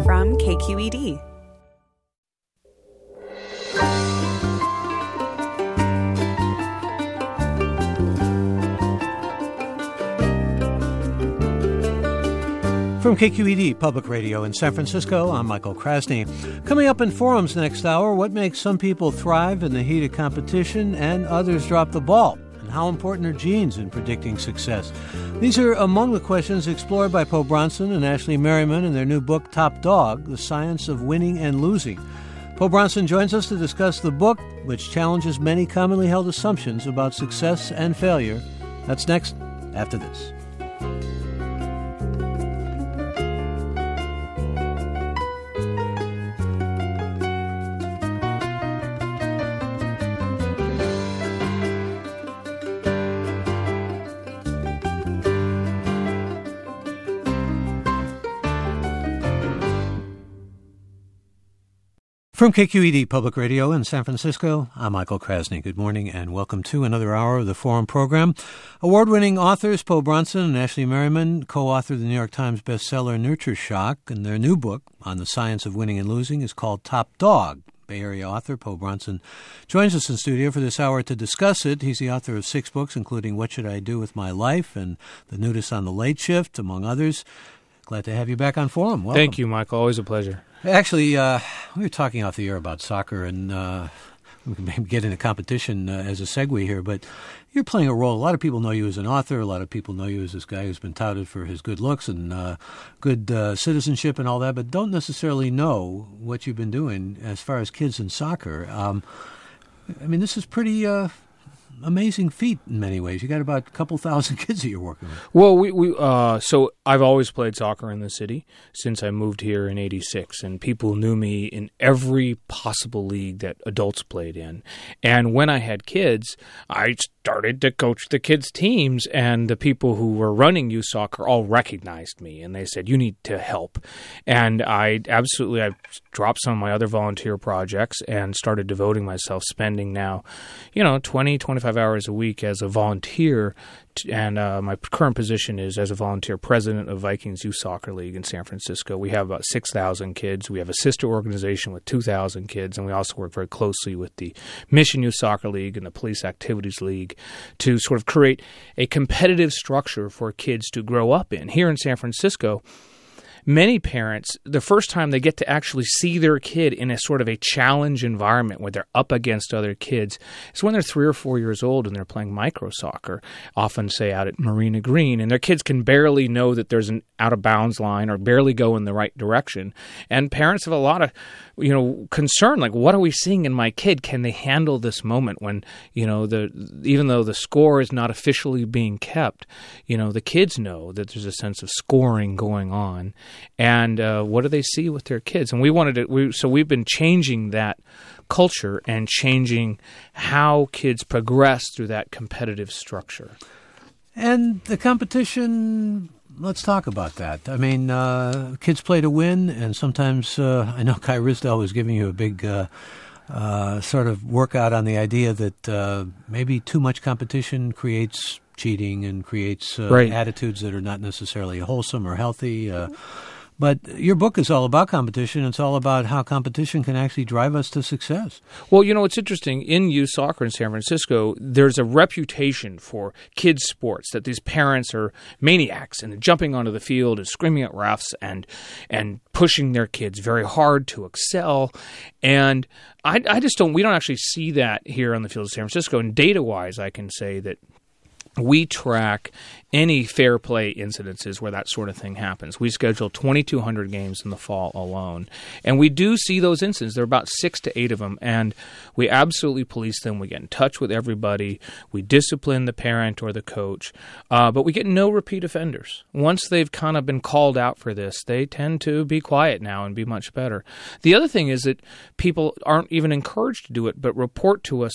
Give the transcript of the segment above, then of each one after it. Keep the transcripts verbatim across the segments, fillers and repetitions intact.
from K Q E D. From K Q E D Public Radio in San Francisco, I'm Michael Krasny. Coming up in Forums next hour, what makes some people thrive in the heat of competition and others drop the ball? And how important are genes in predicting success? These are among the questions explored by Po Bronson and Ashley Merriman in their new book, Top Dog, The Science of Winning and Losing. Po Bronson joins us to discuss the book, which challenges many commonly held assumptions about success and failure. That's next, after this. From K Q E D Public Radio in San Francisco, I'm Michael Krasny. Good morning and welcome to another hour of the Forum program. Award-winning authors Po Bronson and Ashley Merriman co-authored the New York Times bestseller Nurture Shock, and their new book on the science of winning and losing is called Top Dog. Bay Area author Po Bronson joins us in studio for this hour to discuss it. He's the author of six books, including What Should I Do With My Life and The Nudist on the Late Shift, among others. Glad to have you back on Forum. Welcome. Thank you, Michael. Always a pleasure. Actually, uh, we were talking off the air about soccer, and uh, we can maybe get into competition uh, as a segue here, but you're playing a role. A lot of people know you as an author. A lot of people know you as this guy who's been touted for his good looks and uh, good uh, citizenship and all that, but don't necessarily know what you've been doing as far as kids in soccer. Um, I mean, this is pretty... Uh, amazing feat in many ways. You got about a couple thousand kids that you're working with. Well, we, we uh, so I've always played soccer in the city since I moved here in eighty-six, and people knew me in every possible league that adults played in. And when I had kids, I started to coach the kids' teams, and the people who were running youth soccer all recognized me, and they said, you need to help. And I absolutely, I dropped some of my other volunteer projects and started devoting myself, spending now, you know, twenty, twenty-five hours a week as a volunteer, and uh, my current position is as a volunteer president of Vikings Youth Soccer League in San Francisco. We have about six thousand kids. We have a sister organization with two thousand kids, and we also work very closely with the Mission Youth Soccer League and the Police Activities League to sort of create a competitive structure for kids to grow up in. Here in San Francisco, many parents, the first time they get to actually see their kid in a sort of a challenge environment where they're up against other kids is when they're three or four years old and they're playing micro soccer, often say out at Marina Green, and their kids can barely know that there's an out-of-bounds line or barely go in the right direction. And parents have a lot of, you know, concern, like, what are we seeing in my kid? Can they handle this moment when, you know, the even though the score is not officially being kept, you know, the kids know that there's a sense of scoring going on. And uh, what do they see with their kids? And we wanted to, we, so we've been changing that culture and changing how kids progress through that competitive structure. And the competition, let's talk about that. I mean, uh, kids play to win, and sometimes uh, I know Kai Risdell was giving you a big uh, uh, sort of workout on the idea that uh, maybe too much competition creates cheating and creates uh, right. attitudes that are not necessarily wholesome or healthy. Uh, but your book is all about competition. It's all about how competition can actually drive us to success. Well, you know, it's interesting. In youth soccer in San Francisco, there's a reputation for kids' sports that these parents are maniacs and jumping onto the field and screaming at refs and and pushing their kids very hard to excel. And I, I just don't – we don't actually see that here on the field of San Francisco. And data-wise, I can say that we track any fair play incidences where that sort of thing happens. We schedule twenty-two hundred games in the fall alone. And we do see those incidents. There are about six to eight of them. And we absolutely police them. We get in touch with everybody. We discipline the parent or the coach. Uh, but we get no repeat offenders. Once they've kind of been called out for this, they tend to be quiet now and be much better. The other thing is that people aren't even encouraged to do it, but report to us ex-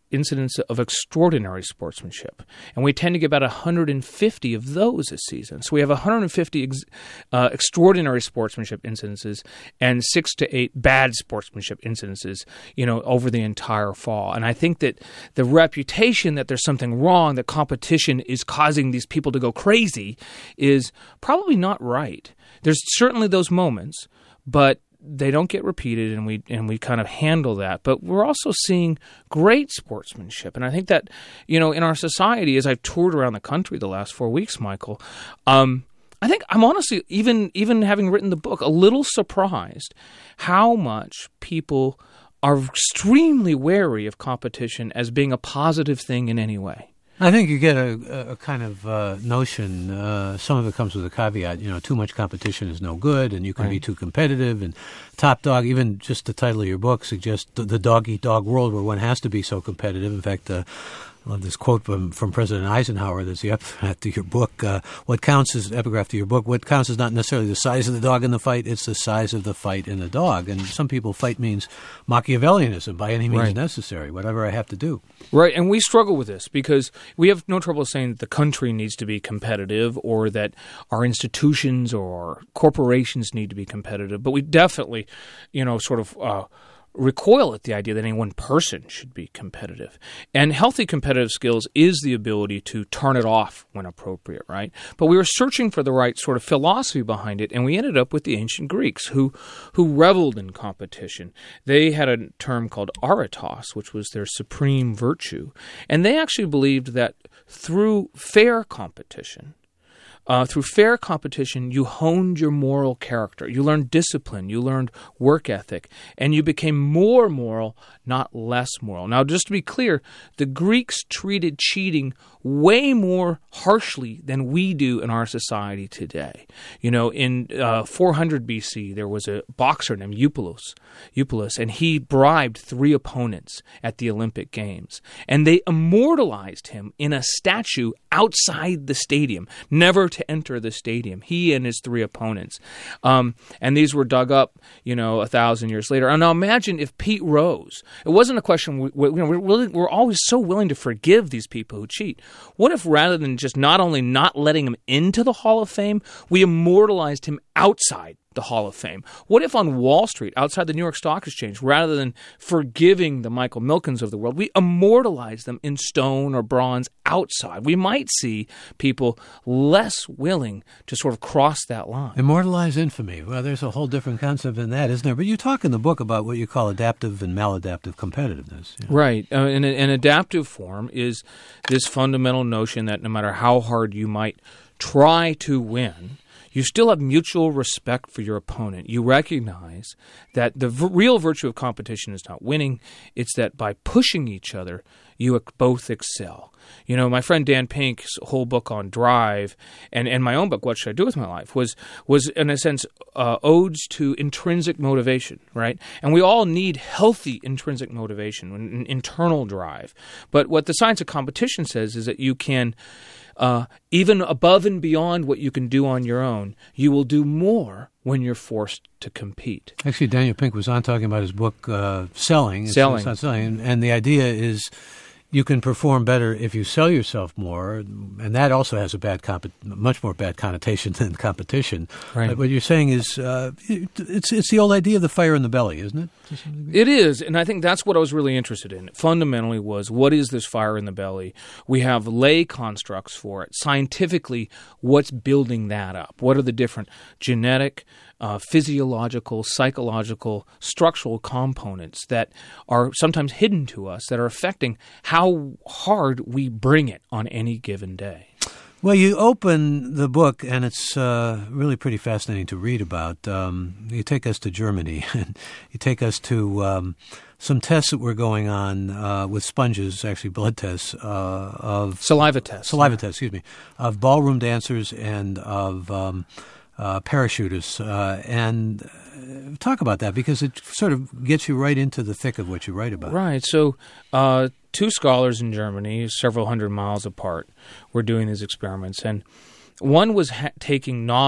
incidents of extraordinary sportsmanship, and we tend to get about one hundred fifty of those a season. So we have one hundred fifty ex- uh, extraordinary sportsmanship incidences and six to eight bad sportsmanship incidences, you know, over the entire fall. And I think that the reputation that there's something wrong, that competition is causing these people to go crazy, is probably not right. There's certainly those moments, but they don't get repeated, and we and we kind of handle that. But we're also seeing great sportsmanship. And I think that, you know, in our society, as I've toured around the country the last four weeks, Michael, um, I think I'm honestly, even even having written the book, a little surprised how much people are extremely wary of competition as being a positive thing in any way. I think you get a, a kind of uh, notion, uh, some of it comes with a caveat, you know, too much competition is no good, and you can right. be too competitive, and Top Dog, even just the title of your book suggests the, the dog-eat-dog world where one has to be so competitive. In fact, uh, I love this quote from, from President Eisenhower that's the epigraph to your book. Uh, what counts is, epigraph to your book, what counts is not necessarily the size of the dog in the fight, it's the size of the fight in the dog. And some people, fight means Machiavellianism by any means right. necessary, whatever I have to do. Right, and we struggle with this because we have no trouble saying that the country needs to be competitive or that our institutions or corporations need to be competitive, but we definitely, you know, sort of uh, recoil at the idea that any one person should be competitive. And healthy competitive skills is the ability to turn it off when appropriate, right? But we were searching for the right sort of philosophy behind it, and we ended up with the ancient Greeks who who reveled in competition. They had a term called aritos, which was their supreme virtue, and they actually believed that through fair competition, Uh, through fair competition, you honed your moral character. You learned discipline. You learned work ethic. And you became more moral, not less moral. Now, just to be clear, the Greeks treated cheating way more harshly than we do in our society today. You know, in uh, four hundred B C, there was a boxer named Eupolis, Eupolis, and he bribed three opponents at the Olympic Games. And they immortalized him in a statue outside the stadium, never to enter the stadium, he and his three opponents. Um, and these were dug up, you know, a thousand years later. And now imagine if Pete Rose, it wasn't a question, we, we, you know, we're, willing, we're always so willing to forgive these people who cheat. What if rather than just not only not letting him into the Hall of Fame, we immortalized him outside the Hall of Fame? What if on Wall Street, outside the New York Stock Exchange, rather than forgiving the Michael Milkens of the world, we immortalize them in stone or bronze outside? We might see people less willing to sort of cross that line. Immortalize infamy. Well, there's a whole different concept in that, isn't there? But you talk in the book about what you call adaptive and maladaptive competitiveness. You know? Right. Uh, and an adaptive form is this fundamental notion that no matter how hard you might try to win, you still have mutual respect for your opponent. You recognize that the v- real virtue of competition is not winning. It's that by pushing each other, you ac- both excel. You know, my friend Dan Pink's whole book on drive and, and my own book, What Should I Do With My Life, was, was in a sense, uh, odes to intrinsic motivation, right? And we all need healthy intrinsic motivation, an internal drive. But what the science of competition says is that you can, uh, even above and beyond what you can do on your own, you will do more when you're forced to compete. Actually, Daniel Pink was on talking about his book, uh, Selling. Selling. It's not selling. And, and the idea is you can perform better if you sell yourself more, and that also has a bad, comp- much more bad connotation than competition. Right. But what you're saying is, uh, it's it's the old idea of the fire in the belly, isn't it? It is, and I think that's what I was really interested in. Fundamentally, was what is this fire in the belly? We have lay constructs for it. Scientifically, what's building that up? What are the different genetic, Uh, physiological, psychological, structural components that are sometimes hidden to us that are affecting how hard we bring it on any given day? Well, you open the book, and it's uh, really pretty fascinating to read about. Um, you take us to Germany, and you take us to um, some tests that were going on uh, with sponges, actually blood tests, uh, of... Saliva tests. Saliva yeah. tests, excuse me, of ballroom dancers and of... Um, Uh, parachutists, uh, and uh, talk about that because it sort of gets you right into the thick of what you write about. Right. So uh, two scholars in Germany, several hundred miles apart, were doing these experiments, and one was ha- taking novice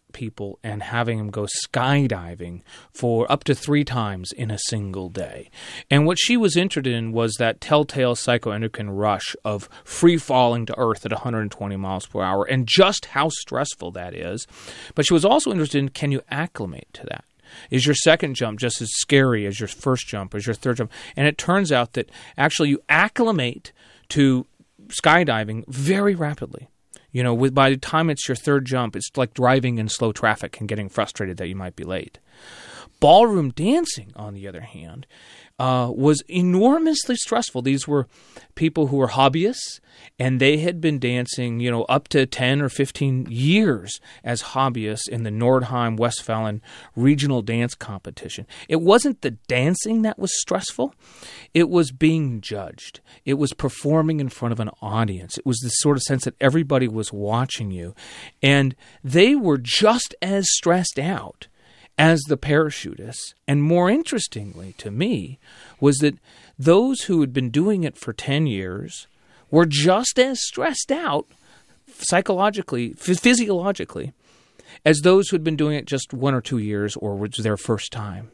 people and having them go skydiving for up to three times in a single day. And what she was interested in was that telltale psychoendocrine rush of free falling to earth at one hundred twenty miles per hour and just how stressful that is. But she was also interested in, can you acclimate to that? Is your second jump just as scary as your first jump, as your third jump? And it turns out that actually you acclimate to skydiving very rapidly. You know, with, by the time it's your third jump, it's like driving in slow traffic and getting frustrated that you might be late. Ballroom dancing, on the other hand, uh, was enormously stressful. These were people who were hobbyists, and they had been dancing, you know, up to ten or fifteen years as hobbyists in the Nordheim-Westfalen regional dance competition. It wasn't the dancing that was stressful. It was being judged. It was performing in front of an audience. It was the sort of sense that everybody was watching you. And they were just as stressed out as the parachutists. And more interestingly to me was that those who had been doing it for ten years were just as stressed out psychologically, physiologically, as those who had been doing it just one or two years or was their first time.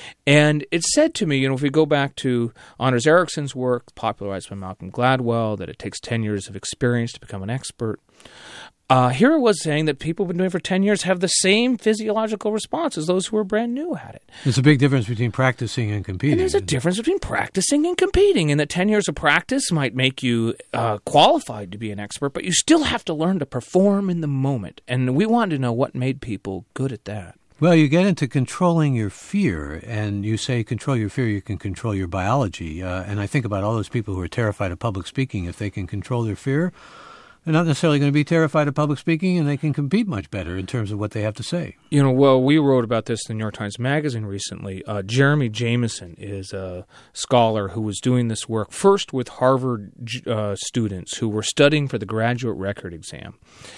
And it said to me, you know, if we go back to Anders Ericsson's work, popularized by Malcolm Gladwell, that it takes ten years of experience to become an expert. Uh, here it was saying that people who've been doing it for ten years have the same physiological response as those who were brand new at it. There's a big difference between practicing and competing. And there's a difference between practicing and competing, and that ten years of practice might make you uh, qualified to be an expert, but you still have to learn to perform in the moment. And we wanted to know what made people good at that. Well, you get into controlling your fear, and you say control your fear, you can control your biology. Uh, and I think about all those people who are terrified of public speaking. If they can control their fear, they're not necessarily going to be terrified of public speaking, and they can compete much better in terms of what they have to say. You know, well, we wrote about this in the New York Times Magazine recently. Uh, Jeremy Jameson is a scholar who was doing this work first with Harvard uh, students who were studying for the graduate record exam.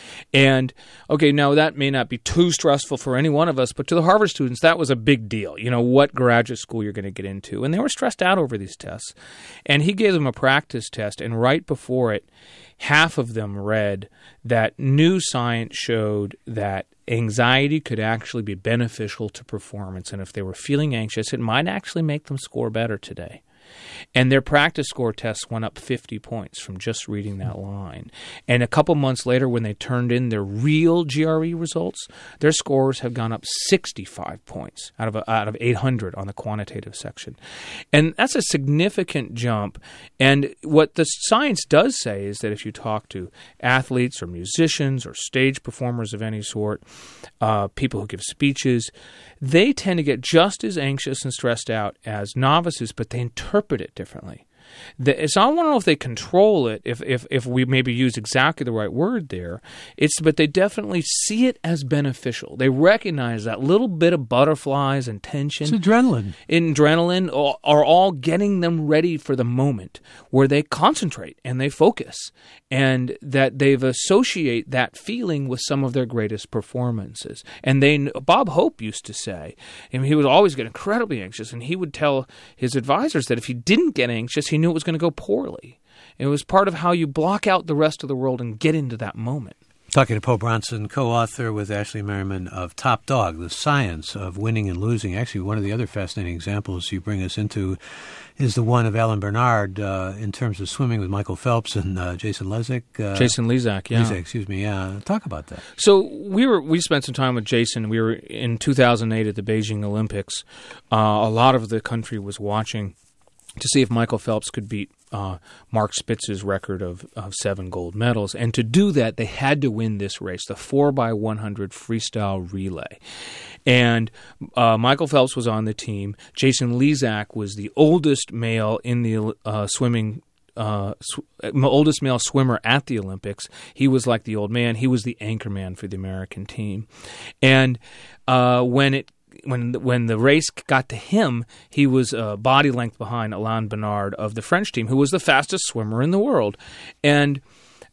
And, okay, now that may not be too stressful for any one of us, but to the Harvard students, that was a big deal. You know, what graduate school you're going to get into. And they were stressed out over these tests. And he gave them a practice test, and right before it, half of them read that new science showed that anxiety could actually be beneficial to performance. And if they were feeling anxious, it might actually make them score better today. And their practice score tests went up fifty points from just reading that line. And a couple months later, when they turned in their real G R E results, their scores have gone up sixty-five points out of a, out of eight hundred on the quantitative section. And that's a significant jump. And what the science does say is that if you talk to athletes or musicians or stage performers of any sort, uh, people who give speeches, they tend to get just as anxious and stressed out as novices, but they interpret it differently. The, so I want to know if they control it, if, if if we maybe use exactly the right word there. It's but they definitely see it as beneficial. They recognize that little bit of butterflies and tension. It's adrenaline. In adrenaline are all getting them ready for the moment where they concentrate and they focus, and that they've associate that feeling with some of their greatest performances. And they, Bob Hope used to say, and he would always get incredibly anxious, and he would tell his advisors that if he didn't get anxious, he knew it was going to go poorly. It was part of how you block out the rest of the world and get into that moment. Talking to Poe Bronson, co-author with Ashley Merriman of Top Dog, The Science of Winning and Losing. Actually, one of the other fascinating examples you bring us into is the one of Alan Bernard uh, in terms of swimming with Michael Phelps and uh, Jason Lezik. Uh, Jason Lezak, yeah. Lezak, excuse me, yeah. Talk about that. So we were we spent some time with Jason. We were in two thousand eight at the Beijing Olympics. Uh, a lot of the country was watching to see if Michael Phelps could beat uh, Mark Spitz's record of, of seven gold medals. And to do that, they had to win this race, the four by one hundred freestyle relay. And uh, Michael Phelps was on the team. Jason Lezak was the oldest male in the uh, swimming Uh, sw- oldest male swimmer at the Olympics. He was like the old man. He was the anchor man for the American team. And uh, when it When when the race got to him, he was uh, body length behind Alain Bernard of the French team, who was the fastest swimmer in the world. And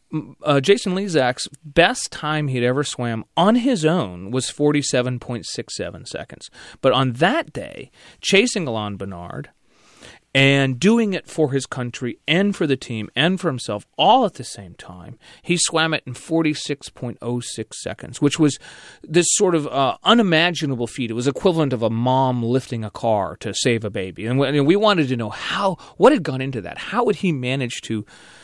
uh, Jason Lezak's best time he'd ever swam on his own was forty-seven point six seven seconds. But on that day, chasing Alain Bernard and doing it for his country and for the team and for himself all at the same time. He swam it in forty-six point oh six seconds, which was this sort of uh, unimaginable feat. It was equivalent of a mom lifting a car to save a baby. And we, and we wanted to know how, what had gone into that. How would he manage to,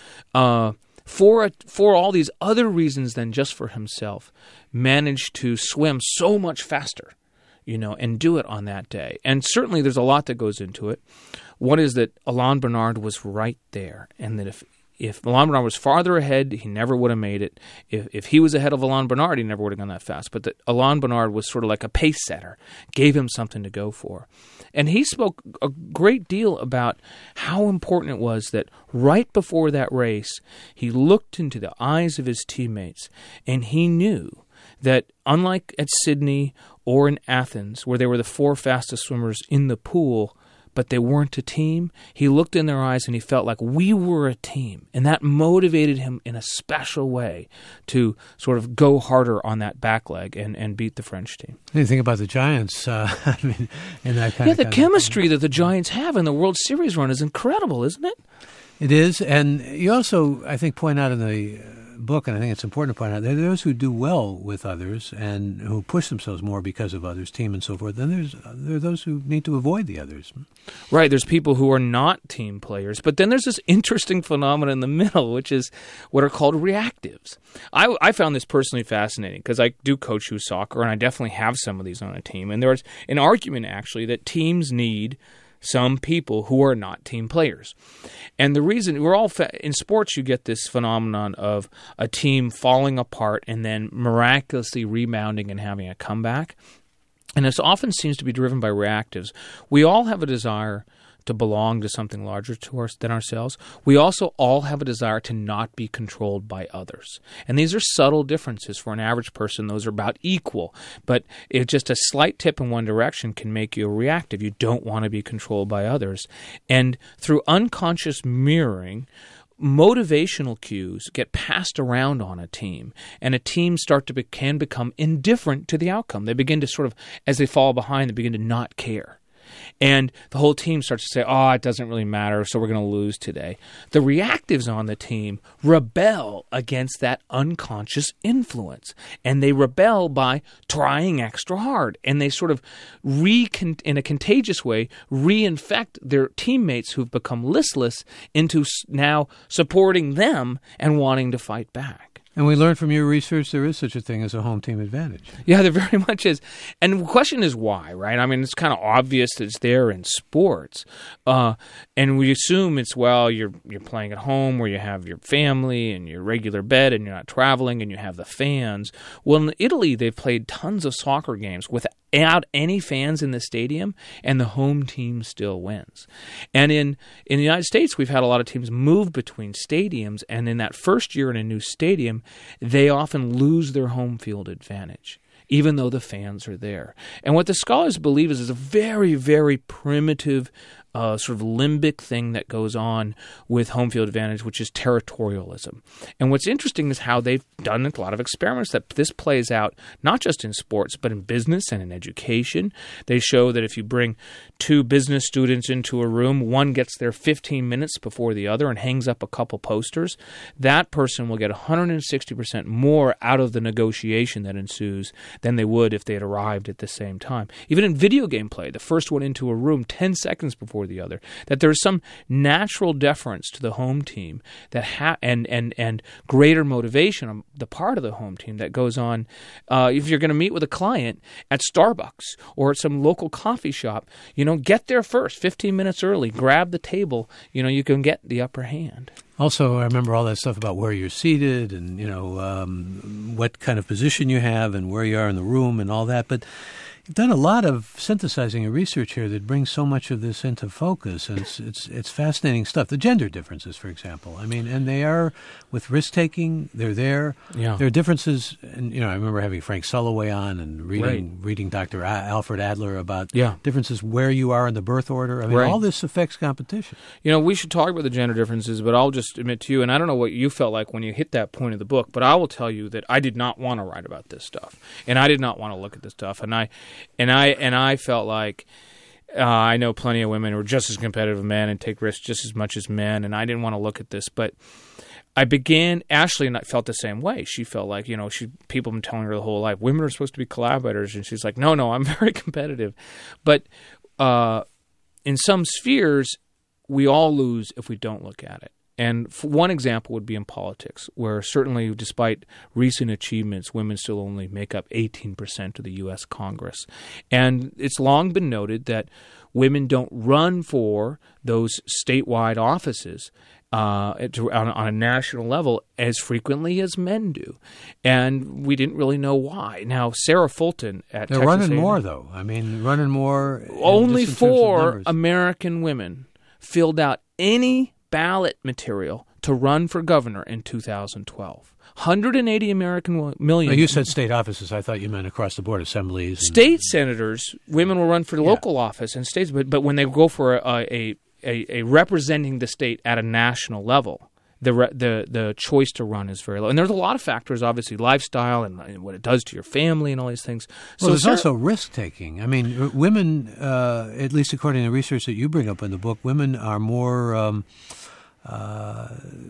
uh, for a, for all these other reasons than just for himself, manage to swim so much faster, you know, and do it on that day? And certainly there's a lot that goes into it. One is that Alain Bernard was right there, and that if if Alain Bernard was farther ahead, he never would have made it. If if he was ahead of Alain Bernard, he never would have gone that fast. But that Alain Bernard was sort of like a pace setter, gave him something to go for. And he spoke a great deal about how important it was that right before that race, he looked into the eyes of his teammates, and he knew that unlike at Sydney or in Athens, where they were the four fastest swimmers in the pool, but they weren't a team, he looked in their eyes and he felt like we were a team. And that motivated him in a special way to sort of go harder on that back leg and, and beat the French team. What do you think about the Giants? Uh, I mean, in that kind yeah, of the kind chemistry of that the Giants have in the World Series run is incredible, isn't it? It is. And you also, I think, point out in the book, and I think it's important to point out, there are those who do well with others and who push themselves more because of others, team and so forth. Then there's there are those who need to avoid the others. Right. There's people who are not team players. But then there's this interesting phenomenon in the middle, which is what are called reactives. I, I found this personally fascinating because I do coach youth soccer, and I definitely have some of these on a team. And there's an argument, actually, that teams need some people who are not team players. And the reason, we're all, fa- in sports you get this phenomenon of a team falling apart and then miraculously rebounding and having a comeback. And this often seems to be driven by reactives. We all have a desire to belong to something larger to us than ourselves. We also all have a desire to not be controlled by others. And these are subtle differences. For an average person, those are about equal. But if just a slight tip in one direction can make you a reactive. You don't want to be controlled by others. And through unconscious mirroring, motivational cues get passed around on a team, and a team start to be, can become indifferent to the outcome. They begin to sort of, as they fall behind, they begin to not care. And the whole team starts to say, oh, it doesn't really matter, so we're going to lose today. The reactives on the team rebel against that unconscious influence. And they rebel by trying extra hard. And they sort of, re in a contagious way, reinfect their teammates who've become listless into now supporting them and wanting to fight back. And we learned from your research there is such a thing as a home team advantage. Yeah, there very much is. And the question is why, right? I mean, it's kind of obvious that it's there in sports. Uh, and we assume it's, well, you're you're playing at home where you have your family and your regular bed and you're not traveling and you have the fans. Well, in Italy, they've played tons of soccer games without any fans in the stadium, and the home team still wins. And in, in the United States, we've had a lot of teams move between stadiums, and in that first year in a new stadium, they often lose their home field advantage, even though the fans are there. And what the scholars believe is, is a very, very primitive uh, sort of limbic thing that goes on with home field advantage, which is territorialism. And what's interesting is how they've done a lot of experiments that this plays out not just in sports, but in business and in education. They show that if you bring two business students into a room, one gets there fifteen minutes before the other and hangs up a couple posters, that person will get one hundred sixty percent more out of the negotiation that ensues than they would if they had arrived at the same time. Even in video game play, the first one into a room ten seconds before the other, that there's some natural deference to the home team that ha- and, and, and greater motivation on the part of the home team that goes on. Uh, if you're going to meet with a client at Starbucks or at some local coffee shop, you know, get there first, fifteen minutes early, grab the table, you know, you can get the upper hand. Also, I remember all that stuff about where you're seated and, you know, um, what kind of position you have and where you are in the room and all that. But you've done a lot of synthesizing and research here that brings so much of this into focus, and it's it's it's fascinating stuff. The gender differences, for example. I mean, and they are, with risk-taking, they're there. Yeah. There are differences, and, you know, I remember having Frank Sulloway on and reading Right. reading Doctor A- Alfred Adler about Yeah. differences where you are in the birth order. I mean, Right. all this affects competition. You know, we should talk about the gender differences, but I'll just admit to you, and I don't know what you felt like when you hit that point of the book, but I will tell you that I did not want to write about this stuff, and I did not want to look at this stuff, and I, and I, and I felt like uh, I know plenty of women who are just as competitive as men and take risks just as much as men, and I didn't want to look at this, but I began, Ashley and I felt the same way. She felt like, you know, she people have been telling her the whole life, women are supposed to be collaborators, and she's like, no, no, I'm very competitive. But uh, in some spheres, we all lose if we don't look at it. And for one example would be in politics, where certainly despite recent achievements, women still only make up eighteen percent of the U S Congress. And it's long been noted that women don't run for those statewide offices uh, to, on, on a national level as frequently as men do. And we didn't really know why. Now, Sarah Fulton at They're Texas running A and M, more, though. I mean, running more. Only just in terms of four numbers. American women filled out any ballot material to run for governor in two thousand twelve. one hundred eighty American million. Oh, you said state offices. I thought you meant across the board, assemblies. And, state senators, women will run for the Yeah. local office in states, but but when they go for a a, a, a representing the state at a national level, the re, the the choice to run is very low. And there's a lot of factors, obviously, lifestyle and, and what it does to your family and all these things. Well, so there's Sarah, also risk taking. I mean, r- women, uh, at least according to the research that you bring up in the book, women are more. Um, Uh,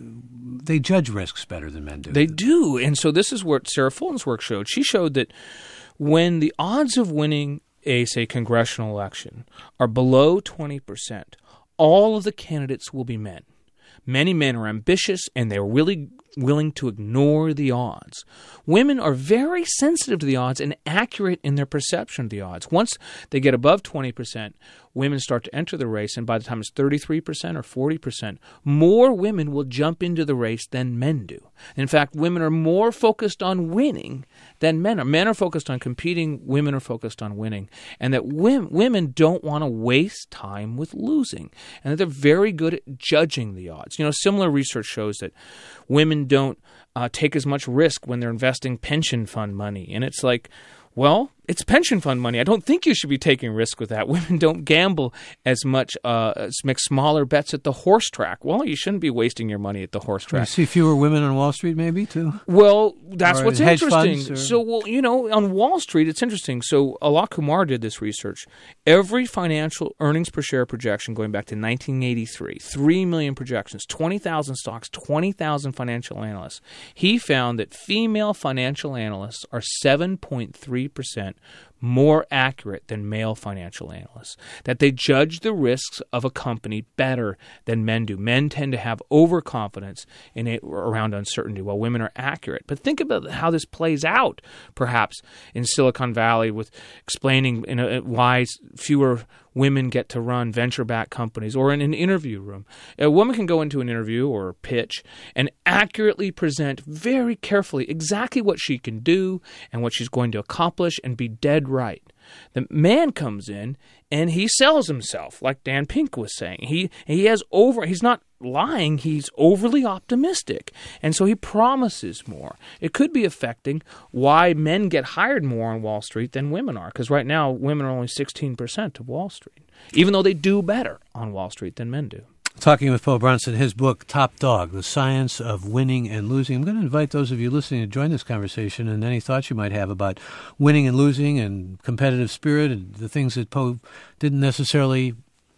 they judge risks better than men do. They do. And so this is what Sarah Fulton's work showed. She showed that when the odds of winning a, say, congressional election are below twenty percent, all of the candidates will be men. Many men are ambitious, and they're really willing to ignore the odds. Women are very sensitive to the odds and accurate in their perception of the odds. Once they get above twenty percent, women start to enter the race, and by the time it's thirty-three percent or forty percent, more women will jump into the race than men do. In fact, women are more focused on winning than men are. Men are focused on competing, women are focused on winning, and that women, women don't want to waste time with losing, and that they're very good at judging the odds. You know, similar research shows that women don't uh, take as much risk when they're investing pension fund money, and it's like, well, it's pension fund money. I don't think you should be taking risk with that. Women don't gamble as much, uh, make smaller bets at the horse track. Well, you shouldn't be wasting your money at the horse You track. see fewer women on Wall Street, maybe, too? Well, that's Or what's hedge interesting. funds or- So, well, you know, on Wall Street, it's interesting. So, Alok Kumar did this research. Every financial earnings per share projection going back to nineteen eighty-three, three million projections, twenty thousand stocks, twenty thousand financial analysts. He found that female financial analysts are seven point three percent more accurate than male financial analysts, that they judge the risks of a company better than men do. Men tend to have overconfidence in it around uncertainty, while women are accurate. But think about how this plays out, perhaps, in Silicon Valley with explaining you know, why fewer women get to run venture-backed companies, or in an interview room. A woman can go into an interview or a pitch and accurately present very carefully exactly what she can do and what she's going to accomplish and be dead right. The man comes in and he sells himself, like Dan Pink was saying. He he has over. He's not lying. He's overly optimistic, and so he promises more. It could be affecting why men get hired more on Wall Street than women are, because right now women are only sixteen percent of Wall Street, even though they do better on Wall Street than men do. Talking with Poe Bronson, his book, Top Dog, The Science of Winning and Losing. I'm going to invite those of you listening to join this conversation, and any thoughts you might have about winning and losing and competitive spirit and the things that Poe didn't necessarily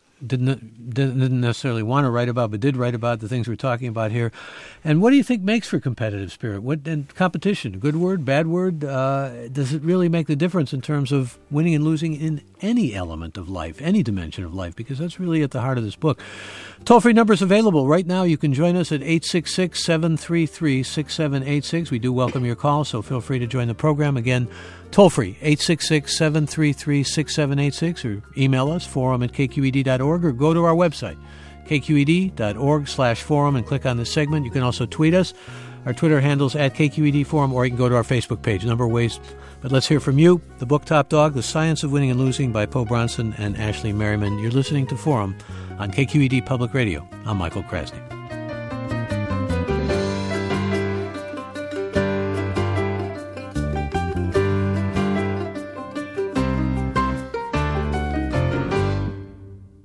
didn't didn't necessarily want to write about, but did write about, the things we're talking about here. And what do you think makes for competitive spirit? What and competition? Good word, bad word? Uh, does it really make the difference in terms of winning and losing in any element of life, any dimension of life? Because that's really at the heart of this book. Toll-free numbers available right now. You can join us at eight six six, seven three three, six seven eight six. We do welcome your call, so feel free to join the program. Again, toll-free, eight six six, seven three three, six seven eight six, or email us, forum at k q e d dot org, or go to our website, k q e d dot org slash forum, and click on this segment. You can also tweet us. Our Twitter handle's at K Q E D Forum, or you can go to our Facebook page. A number of ways. But let's hear from you. The book Top Dog, The Science of Winning and Losing by Poe Bronson and Ashley Merriman. You're listening to Forum on K Q E D Public Radio. I'm Michael Krasny.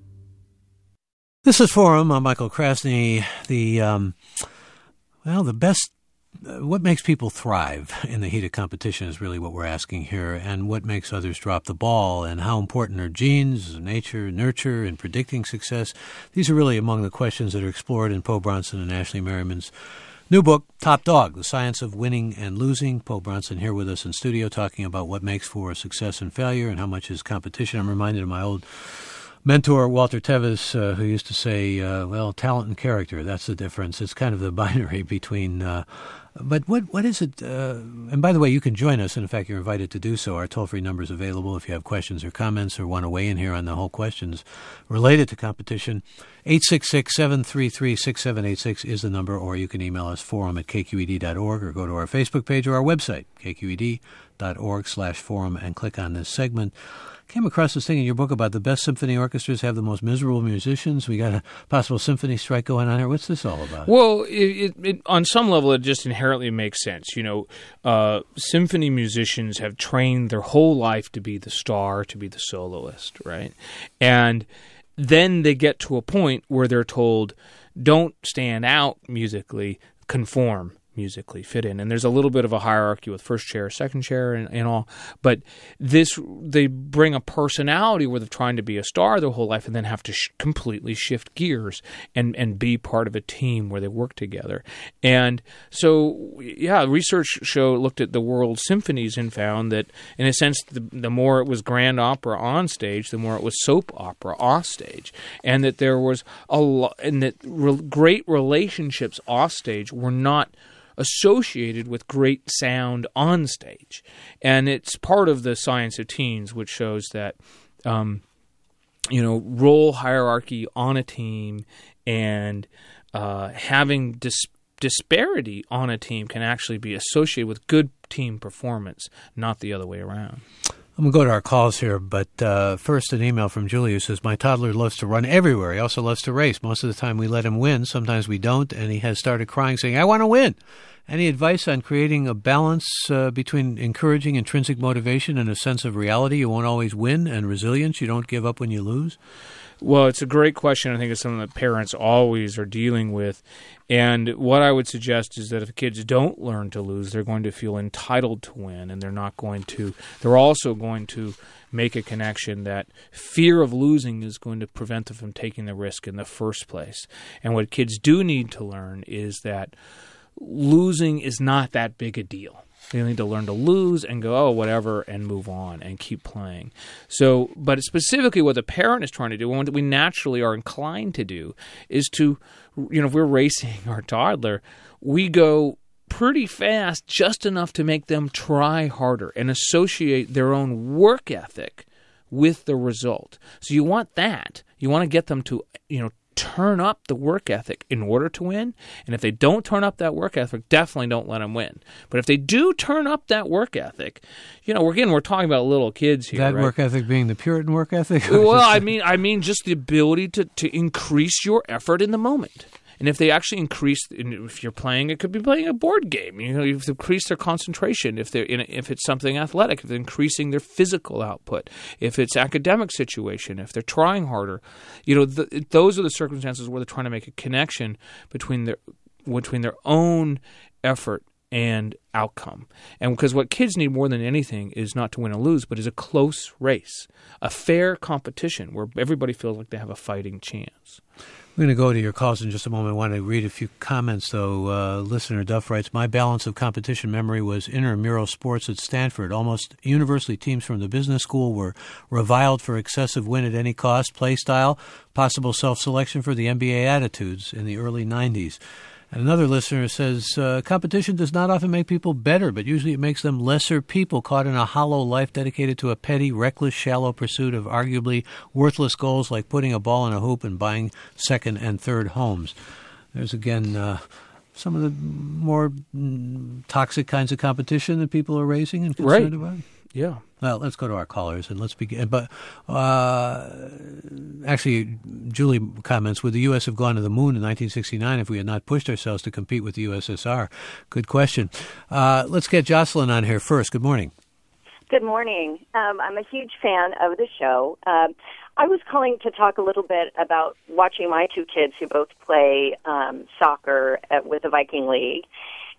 This is Forum. I'm Michael Krasny. The um, well, the best what makes people thrive in the heat of competition is really what we're asking here, and what makes others drop the ball, and how important are genes, nature, nurture, in predicting success. These are really among the questions that are explored in Poe Bronson and Ashley Merriman's new book, Top Dog, The Science of Winning and Losing. Poe Bronson here with us in studio talking about what makes for success and failure and how much is competition. I'm reminded of my old mentor, Walter Tevis, uh, who used to say, uh, well, talent and character, that's the difference. It's kind of the binary between... Uh, but what what is it? Uh, and by the way, you can join us, and in fact, you're invited to do so. Our toll-free number is available if you have questions or comments or want to weigh in here on the whole questions related to competition. eight six six, seven three three, six seven eight six is the number, or you can email us forum at k q e d dot org or go to our Facebook page or our website, k q e d dot org slash forum, and click on this segment. Came across this thing in your book about the best symphony orchestras have the most miserable musicians. We got a possible symphony strike going on here. What's this all about? Well, it, it, it, on some level, it just inherently makes sense. You know, uh, symphony musicians have trained their whole life to be the star, to be the soloist, right? And then they get to a point where they're told, don't stand out musically, conform musically, fit in. And there's a little bit of a hierarchy with first chair, second chair, and, and all. But this, they bring a personality where they're trying to be a star their whole life and then have to sh- completely shift gears and, and be part of a team where they work together. And so, yeah, research show looked at the world's symphonies and found that, in a sense, the, the more it was grand opera on stage, the more it was soap opera off stage. And that there was a lot, and that re- great relationships off stage were not associated with great sound on stage. And it's part of the science of teens, which shows that, um, you know, role hierarchy on a team and uh, having dis- disparity on a team can actually be associated with good team performance, not the other way around. I'm going to go to our calls here, but uh, first an email from Julia who says, my toddler loves to run everywhere. He also loves to race. Most of the time we let him win. Sometimes we don't, and he has started crying, saying, I want to win. Any advice on creating a balance uh, between encouraging intrinsic motivation and a sense of reality? You won't always win, and resilience. You don't give up when you lose? Well, it's a great question. I think it's something that parents always are dealing with. And what I would suggest is that if kids don't learn to lose, they're going to feel entitled to win, and they're not going to, they're also going to make a connection that fear of losing is going to prevent them from taking the risk in the first place. And what kids do need to learn is that losing is not that big a deal. They need to learn to lose and go, oh, whatever, and move on and keep playing. So, but specifically what the parent is trying to do, and what we naturally are inclined to do, is to, you know, if we're racing our toddler, we go pretty fast, just enough to make them try harder and associate their own work ethic with the result. So you want that. You want to get them to, you know, turn up the work ethic in order to win. And if they don't turn up that work ethic, definitely don't let them win. But if they do turn up that work ethic, you know, again, we're talking about little kids here. That right? work ethic being the Puritan work ethic? Well, I mean, I mean, just the ability to, to increase your effort in the moment. And if they actually increase, if you're playing, it could be playing a board game. You know, you've increased their concentration. If they're in, if it's something athletic, if they're increasing their physical output, if it's academic situation, if they're trying harder, you know, the, those are the circumstances where they're trying to make a connection between their between their own effort and outcome. And because what kids need more than anything is not to win or lose, but is a close race, a fair competition where everybody feels like they have a fighting chance. We're going to go to your calls in just a moment. I want to read a few comments, though. Uh, listener Duff writes, my balance of competition memory was intramural sports at Stanford. Almost universally, teams from the business school were reviled for excessive win at any cost, play style, possible self-selection for the N B A attitudes in the early nineties. And another listener says, uh, competition does not often make people better, but usually it makes them lesser people caught in a hollow life dedicated to a petty, reckless, shallow pursuit of arguably worthless goals like putting a ball in a hoop and buying second and third homes. There's, again, uh, some of the more mm, toxic kinds of competition that people are raising and concerned right. about. Yeah. Well, let's go to our callers and let's begin. But uh, actually, Julie comments, would the U S have gone to the moon in nineteen sixty-nine if we had not pushed ourselves to compete with the U S S R? Good question. Uh, let's get Jocelyn on here first. Good morning. Good morning. Um, I'm a huge fan of the show. Um, I was calling to talk a little bit about watching my two kids who both play um, soccer at, with the Viking League.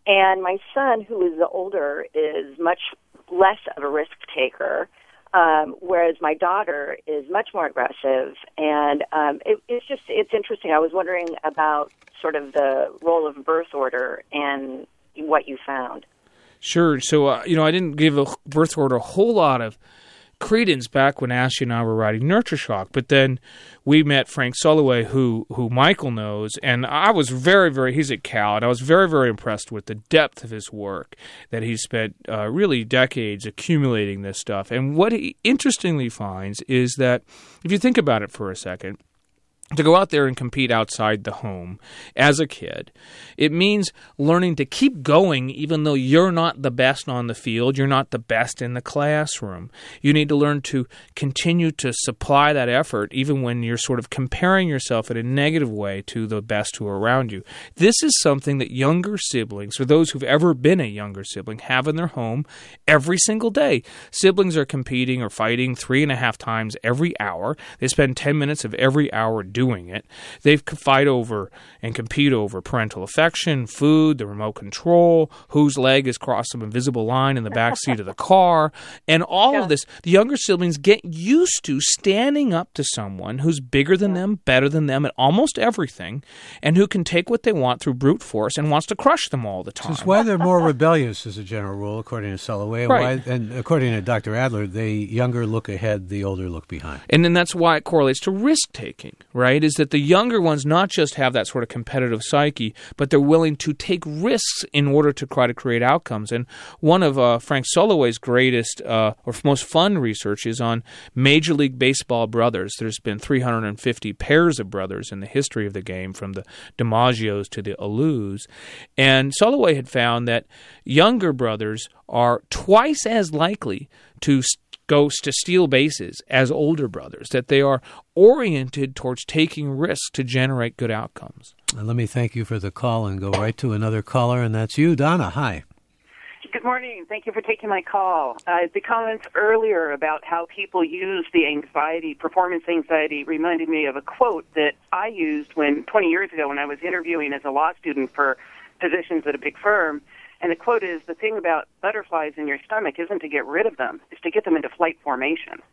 And my son, who is the older, is much less of a risk taker, um, whereas my daughter is much more aggressive. And um, it, it's just, it's interesting. I was wondering about sort of the role of birth order and what you found. Sure. So, uh, you know, I didn't give a birth order a whole lot of credence back when Ashley and I were writing Nurture Shock, but then we met Frank Soloway, who who Michael knows, and I was very, very, he's at Cal, and I was very, very impressed with the depth of his work, that he spent uh, really decades accumulating this stuff. And what he interestingly finds is that, if you think about it for a second, to go out there and compete outside the home as a kid, it means learning to keep going even though you're not the best on the field, you're not the best in the classroom. You need to learn to continue to supply that effort even when you're sort of comparing yourself in a negative way to the best who are around you. This is something that younger siblings, or those who've ever been a younger sibling, have in their home every single day. Siblings are competing or fighting three and a half times every hour. They spend ten minutes of every hour doing doing it. They fight over and compete over parental affection, food, the remote control, whose leg has crossed some invisible line in the back seat of the car, and all yeah. of this. The younger siblings get used to standing up to someone who's bigger than yeah. them, better than them at almost everything, and who can take what they want through brute force and wants to crush them all the time. That's why they're more rebellious as a general rule, according to Soloway, and, right. why, and according to Doctor Adler, the younger look ahead, the older look behind. And then that's why it correlates to risk-taking, right? Is that the younger ones not just have that sort of competitive psyche, but they're willing to take risks in order to try to create outcomes. And one of uh, Frank Soloway's greatest uh, or most fun research is on Major League Baseball brothers. There's been three hundred fifty pairs of brothers in the history of the game, from the DiMaggios to the Alous. And Soloway had found that younger brothers are twice as likely to st- goes to steal bases as older brothers, that they are oriented towards taking risks to generate good outcomes. And let me thank you for the call and go right to another caller, and that's you, Donna. Hi. Good morning. Thank you for taking my call. Uh, the comments earlier about how people use the anxiety, performance anxiety, reminded me of a quote that I used when twenty years ago when I was interviewing as a law student for positions at a big firm. And the quote is, the thing about butterflies in your stomach isn't to get rid of them, it's to get them into flight formation.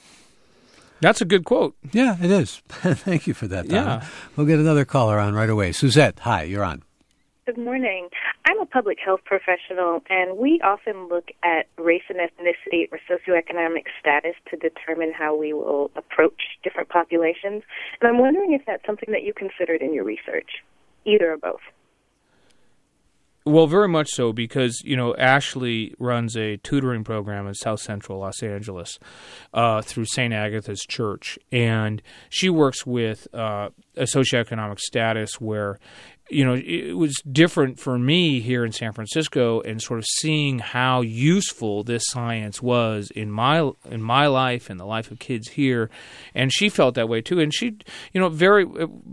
That's a good quote. Yeah, it is. Thank you for that, Donna. Yeah. We'll get another caller on right away. Suzette, hi, you're on. Good morning. I'm a public health professional, and we often look at race and ethnicity or socioeconomic status to determine how we will approach different populations. And I'm wondering if that's something that you considered in your research, either or both. Well, very much so, because, you know, Ashley runs a tutoring program in South Central Los Angeles uh, through Saint Agatha's Church, and she works with uh, a socioeconomic status where, you know, it was different for me here in San Francisco, and sort of seeing how useful this science was in my in my life and the life of kids here, and she felt that way too. And she, you know, very,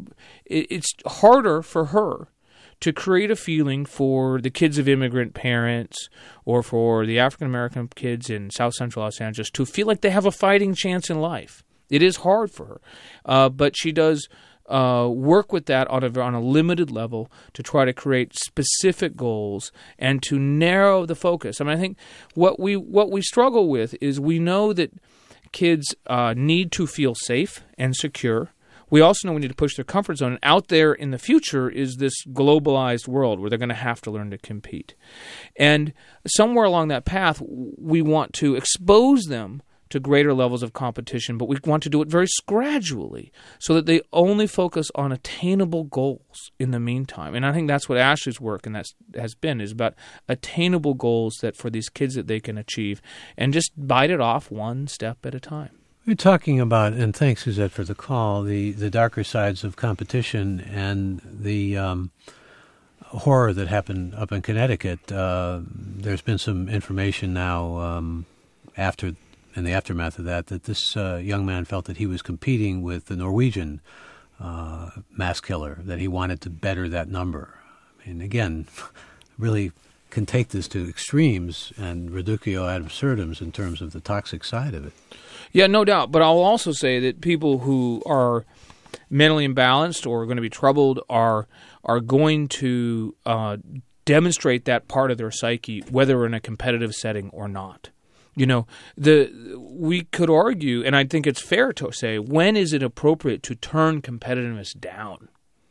it, it's harder for her to create a feeling for the kids of immigrant parents or for the African-American kids in South Central Los Angeles to feel like they have a fighting chance in life. It is hard for her, uh, but she does uh, work with that on a, on a limited level to try to create specific goals and to narrow the focus. I mean, I think what we what we struggle with is we know that kids uh, need to feel safe and secure. We also know we need to push their comfort zone. And out there in the future is this globalized world where they're going to have to learn to compete. And somewhere along that path, we want to expose them to greater levels of competition, but we want to do it very gradually so that they only focus on attainable goals in the meantime. And I think that's what Ashley's work and that's has been, is about attainable goals that for these kids that they can achieve, and just bite it off one step at a time. We're talking about, and thanks, Suzette, for the call, the, the darker sides of competition and the um, horror that happened up in Connecticut. Uh, there's been some information now um, after, in the aftermath of that, that this uh, young man felt that he was competing with the Norwegian uh, mass killer, that he wanted to better that number. I mean, again, really can take this to extremes and reductio ad absurdum in terms of the toxic side of it. Yeah, no doubt. But I'll also say that people who are mentally imbalanced or are going to be troubled are are going to uh, demonstrate that part of their psyche, whether in a competitive setting or not. You know, the we could argue, and I think it's fair to say, when is it appropriate to turn competitiveness down?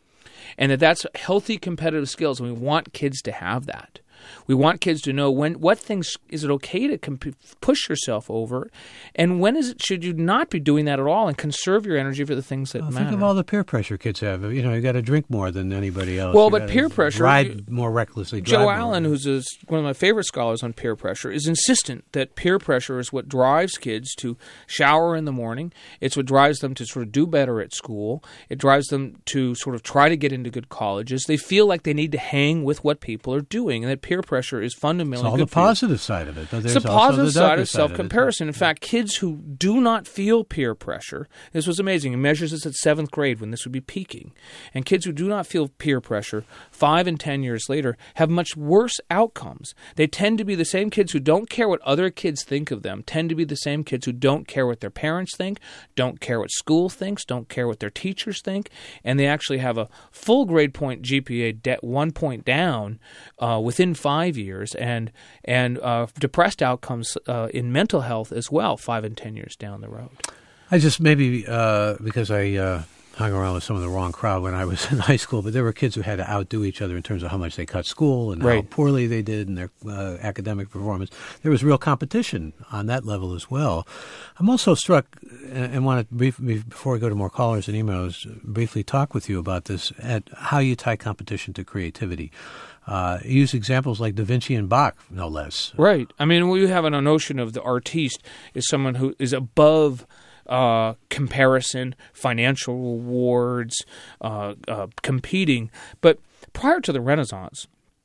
And that that's healthy competitive skills, and we want kids to have that. We want kids to know when what things is it okay to comp- push yourself over, and when is it should you not be doing that at all and conserve your energy for the things that well, matter. Think of all the peer pressure kids have. You know, you got to drink more than anybody else. Well, you but peer pressure, ride more recklessly. Joe drive Allen, more. who's a, one of my favorite scholars on peer pressure, is insistent that peer pressure is what drives kids to shower in the morning. It's what drives them to sort of do better at school. It drives them to sort of try to get into good colleges. They feel like they need to hang with what people are doing, and that peer pressure is fundamentally It's all good the for you. positive side of it. But there's It's a also positive the side darker of self-comparison. In fact, kids who do not feel peer pressure, this was amazing. He measures this at seventh grade when this would be peaking. And kids who do not feel peer pressure, five and ten years later, have much worse outcomes. They tend to be the same kids who don't care what other kids think of them, tend to be the same kids who don't care what their parents think, don't care what school thinks, don't care what their teachers think, and they actually have a full grade point G P A de- one point down uh, within five years, and and uh, depressed outcomes uh, in mental health as well, five and ten years down the road. I just maybe uh, because I uh, hung around with some of the wrong crowd when I was in high school, but there were kids who had to outdo each other in terms of how much they cut school and Right. how poorly they did in their uh, academic performance. There was real competition on that level as well. I'm also struck, and, and want to brief, before we go to more callers and emails, briefly talk with you about this, at how you tie competition to creativity. Uh, use examples like Da Vinci and Bach, no less. Right. I mean, we have a notion of the artiste as someone who is above uh, comparison, financial rewards, uh, uh, competing. But prior to the Renaissance,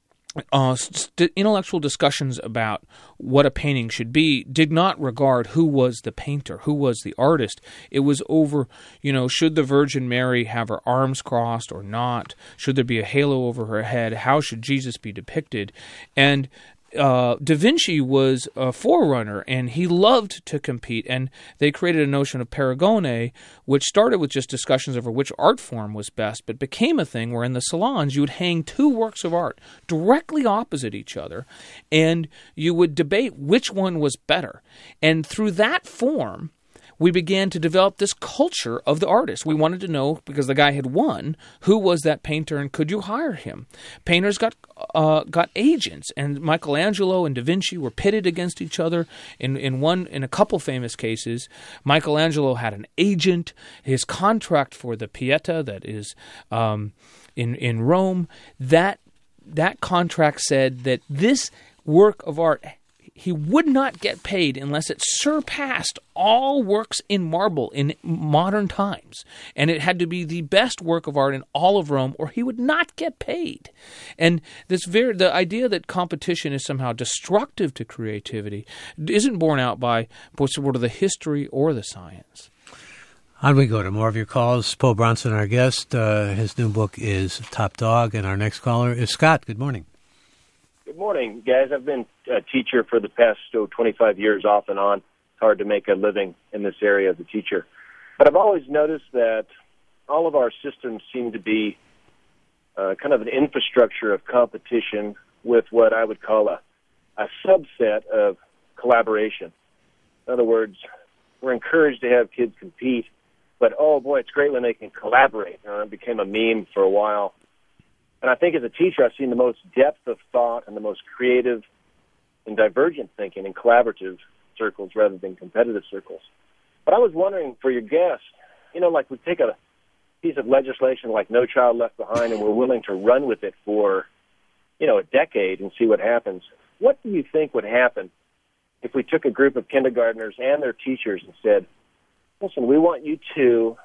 Uh, st- intellectual discussions about what a painting should be did not regard who was the painter, who was the artist. It was over, you know, should the Virgin Mary have her arms crossed or not? Should there be a halo over her head? How should Jesus be depicted? And Uh, Da Vinci was a forerunner, and he loved to compete, and they created a notion of paragone, which started with just discussions over which art form was best, but became a thing where in the salons you would hang two works of art directly opposite each other, and you would debate which one was better. And through that form, we began to develop this culture of the artist. We wanted to know, because the guy had won, who was that painter and could you hire him? Painters got uh, got agents, and Michelangelo and Da Vinci were pitted against each other. In in one in a couple famous cases, Michelangelo had an agent. His contract for the Pietà, that is um, in in Rome, that that contract said that this work of art, he would not get paid unless it surpassed all works in marble in modern times. And it had to be the best work of art in all of Rome, or he would not get paid. And this very the idea that competition is somehow destructive to creativity isn't borne out by sort of the history or the science. On we go to more of your calls. Paul Bronson, our guest. Uh, his new book is Top Dog, and our next caller is Scott. Good morning. Good morning, guys. I've been a teacher for the past oh, twenty-five years off and on. It's hard to make a living in this area as a teacher. But I've always noticed that all of our systems seem to be uh, kind of an infrastructure of competition with what I would call a, a subset of collaboration. In other words, we're encouraged to have kids compete, but, oh, boy, it's great when they can collaborate. You know, it became a meme for a while. And I think as a teacher, I've seen the most depth of thought and the most creative and divergent thinking in collaborative circles rather than competitive circles. But I was wondering for your guest, you know, like we take a piece of legislation like No Child Left Behind and we're willing to run with it for, you know, a decade and see what happens. What do you think would happen if we took a group of kindergartners and their teachers and said, listen, we want you to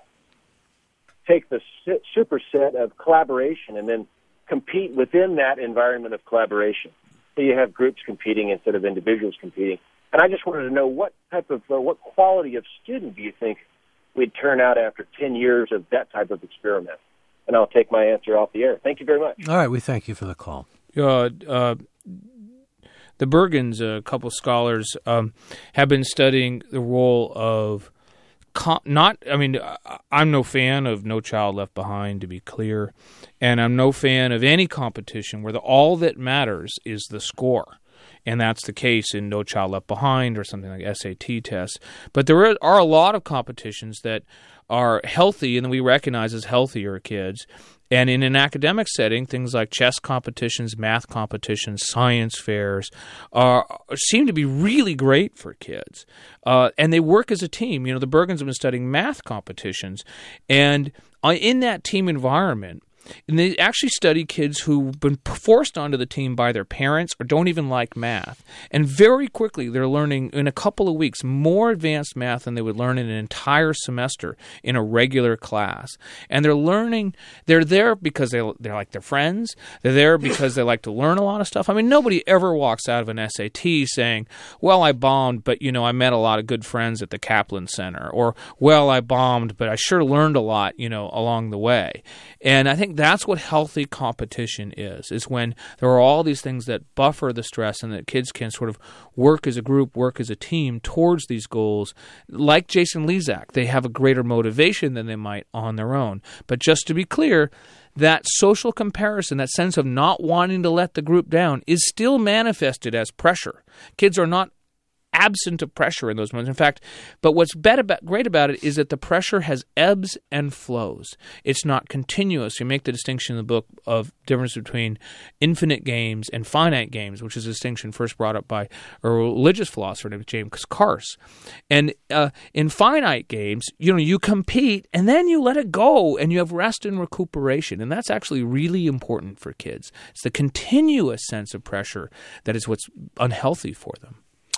take the superset of collaboration and then compete within that environment of collaboration. So you have groups competing instead of individuals competing. And I just wanted to know what type of, uh, what quality of student do you think we'd turn out after ten years of that type of experiment? And I'll take my answer off the air. Thank you very much. All right, we thank you for the call. Uh, uh, the Bergens, a couple scholars, um, have been studying the role of com- not. I mean, I'm no fan of No Child Left Behind, to be clear, and I'm no fan of any competition where the, all that matters is the score. And that's the case in No Child Left Behind or something like S A T tests. But there are a lot of competitions that are healthy and we recognize as healthier kids. And in an academic setting, things like chess competitions, math competitions, science fairs are, seem to be really great for kids. Uh, and they work as a team. You know, the Bergens have been studying math competitions. And uh, in that team environment, and they actually study kids who've been forced onto the team by their parents or don't even like math. And very quickly, they're learning in a couple of weeks more advanced math than they would learn in an entire semester in a regular class. And they're learning, they're there because they, they're like their friends. They're there because they like to learn a lot of stuff. I mean, nobody ever walks out of an S A T saying, well, I bombed, but, you know, I met a lot of good friends at the Kaplan Center. Or, well, I bombed, but I sure learned a lot, you know, along the way. And I think that's what healthy competition is, is when there are all these things that buffer the stress and that kids can sort of work as a group, work as a team towards these goals. Like Jason Lezak, they have a greater motivation than they might on their own. But just to be clear, that social comparison, that sense of not wanting to let the group down, is still manifested as pressure. Kids are not absent of pressure in those moments. In fact, but what's about, great about it is that the pressure has ebbs and flows. It's not continuous. You make the distinction in the book of difference between infinite games and finite games, which is a distinction first brought up by a religious philosopher named James Carse. And uh, in finite games, you know, you compete and then you let it go and you have rest and recuperation. And that's actually really important for kids. It's the continuous sense of pressure that is what's unhealthy for them.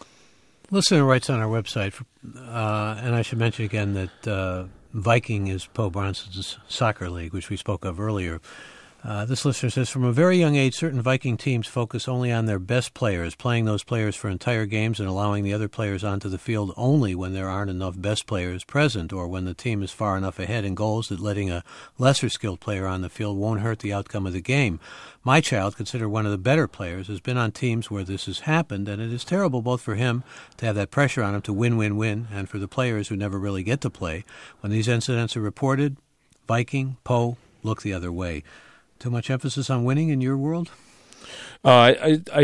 Listener writes on our website, uh, and I should mention again that uh, Viking is Po Bronson's soccer league, which we spoke of earlier. Uh, this listener says, from a very young age, certain Viking teams focus only on their best players, playing those players for entire games and allowing the other players onto the field only when there aren't enough best players present or when the team is far enough ahead in goals that letting a lesser skilled player on the field won't hurt the outcome of the game. My child, considered one of the better players, has been on teams where this has happened, and it is terrible both for him to have that pressure on him to win, win, win, and for the players who never really get to play. When these incidents are reported, Viking, Po, look the other way. Too much emphasis on winning in your world? Uh, I, I,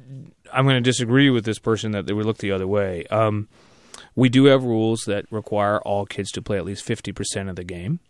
I'm going to disagree with this person that they would look the other way. Um, we do have rules that require all kids to play at least fifty percent of the game.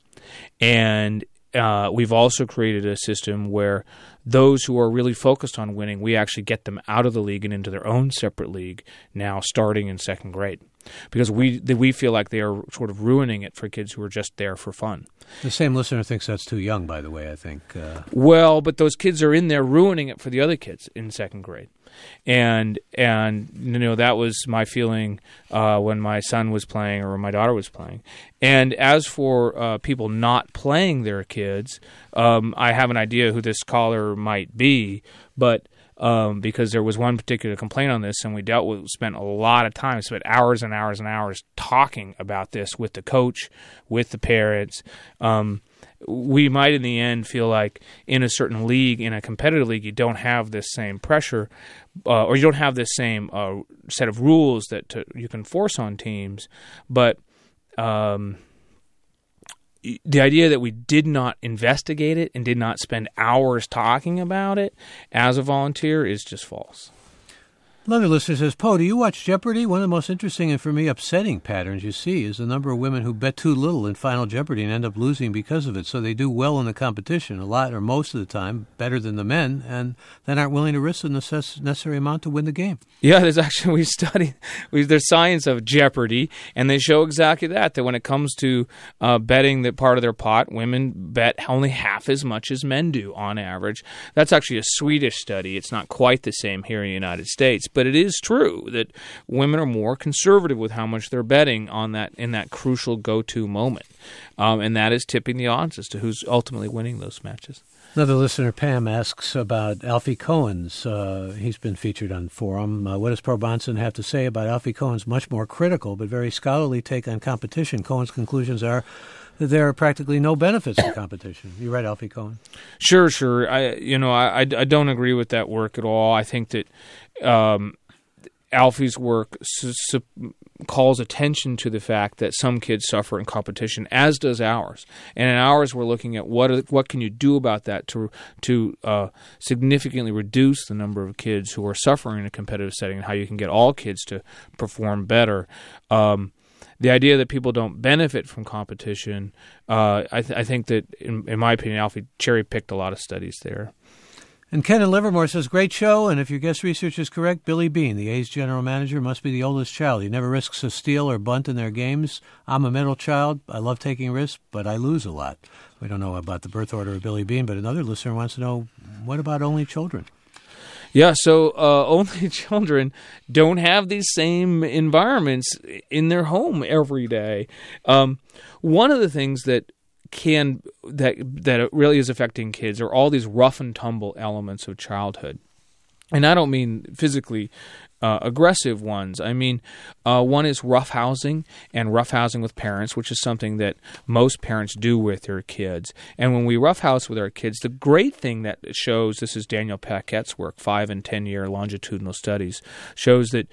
And uh, we've also created a system where those who are really focused on winning, we actually get them out of the league and into their own separate league now starting in second grade. Because we we feel like they are sort of ruining it for kids who are just there for fun. The same listener thinks that's too young, by the way, I think. Uh... Well, but those kids are in there ruining it for the other kids in second grade. And, and you know, that was my feeling uh, when my son was playing or my daughter was playing. And as for uh, people not playing their kids, um, I have an idea who this caller might be, but... Um, because there was one particular complaint on this, and we dealt with, spent a lot of time, spent hours and hours and hours talking about this with the coach, with the parents. Um, we might in the end feel like in a certain league, in a competitive league, you don't have this same pressure, uh, or you don't have this same uh, set of rules that to, you can force on teams, but... Um, the idea that we did not investigate it and did not spend hours talking about it as a volunteer is just false. Another listener says, Po, do you watch Jeopardy? One of the most interesting and, for me, upsetting patterns you see is the number of women who bet too little in Final Jeopardy and end up losing because of it. So they do well in the competition, a lot or most of the time, better than the men, and then aren't willing to risk the necess- necessary amount to win the game. Yeah, there's actually, we studied, we, there's science of Jeopardy, and they show exactly that, that when it comes to uh, betting that part of their pot, women bet only half as much as men do on average. That's actually a Swedish study. It's not quite the same here in the United States. But it is true that women are more conservative with how much they're betting on that in that crucial go-to moment, um, and that is tipping the odds as to who's ultimately winning those matches. Another listener, Pam, asks about Alfie Kohn's. Uh, he's been featured on Forum. Uh, what does Po Bronson have to say about Alfie Kohn's much more critical but very scholarly take on competition? Kohn's conclusions are that there are practically no benefits to competition. You read Alfie Kohn? Sure, sure. I, you know, I, I don't agree with that work at all. I think that um, Alfie's work su- su- calls attention to the fact that some kids suffer in competition, as does ours. And in ours, we're looking at what are, what can you do about that to to uh, significantly reduce the number of kids who are suffering in a competitive setting, and how you can get all kids to perform better. Um, the idea that people don't benefit from competition, uh, I, th- I think that, in, in my opinion, Alfie cherry-picked a lot of studies there. And Ken in Livermore says, great show, and if your guest research is correct, Billy Bean, the A's general manager, must be the oldest child. He never risks a steal or bunt in their games. I'm a middle child. I love taking risks, but I lose a lot. We don't know about the birth order of Billy Bean, but another listener wants to know, what about only children? Yeah, so uh, only children don't have these same environments in their home every day. Um, one of the things that can that that really is affecting kids are all these rough and tumble elements of childhood. And I don't mean physically uh, aggressive ones. I mean, uh, one is roughhousing, and roughhousing with parents, which is something that most parents do with their kids. And when we roughhouse with our kids, the great thing that shows, this is Daniel Paquette's work, five and ten-year longitudinal studies, shows that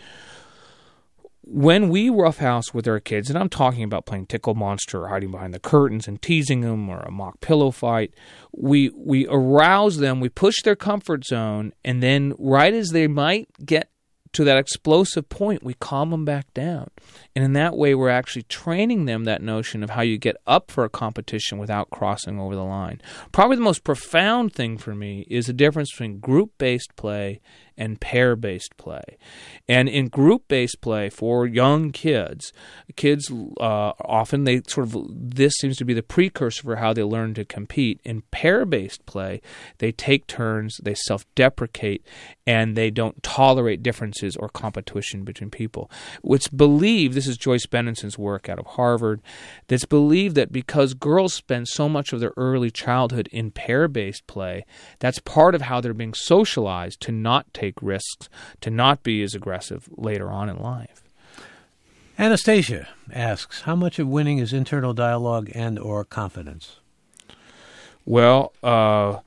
when we roughhouse with our kids, and I'm talking about playing Tickle Monster or hiding behind the curtains and teasing them, or a mock pillow fight, we we arouse them, we push their comfort zone, and then right as they might get to that explosive point, we calm them back down. And in that way, we're actually training them that notion of how you get up for a competition without crossing over the line. Probably the most profound thing for me is the difference between group-based play and pair-based play. And in group-based play for young kids, kids uh, often, they sort of, this seems to be the precursor for how they learn to compete. In pair-based play, they take turns, they self-deprecate, and they don't tolerate differences or competition between people. It's believed, this is Joyce Bennenson's work out of Harvard, that's believed that because girls spend so much of their early childhood in pair-based play, that's part of how they're being socialized to not take risks, to not be as aggressive later on in life. Anastasia asks, how much of winning is internal dialogue and or confidence? Well, uh,